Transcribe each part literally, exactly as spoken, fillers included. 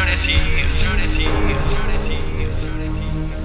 eternity, eternity, eternity, eternity.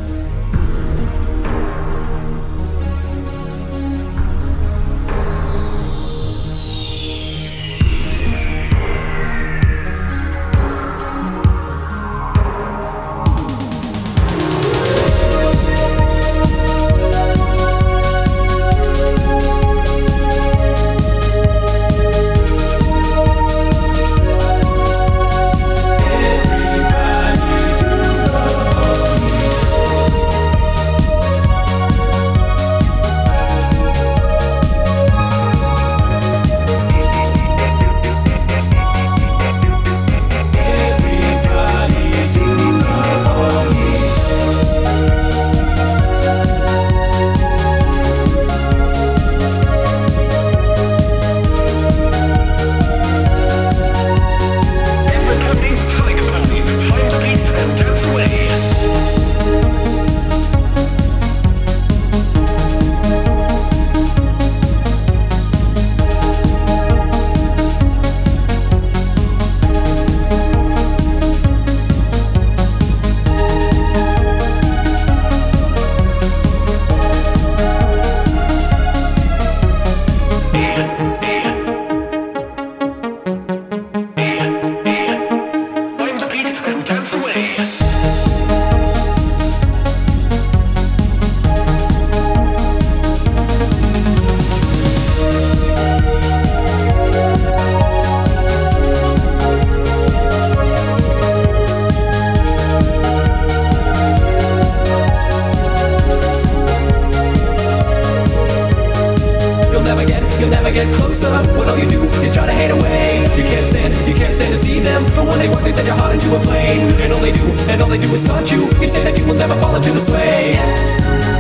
You'll never get closer when all you do is try to hate away. You can't stand, you can't stand to see them, but when they work they set your heart into a flame. And all they do, and all they do is taunt you. You say that you will never fall into the sway.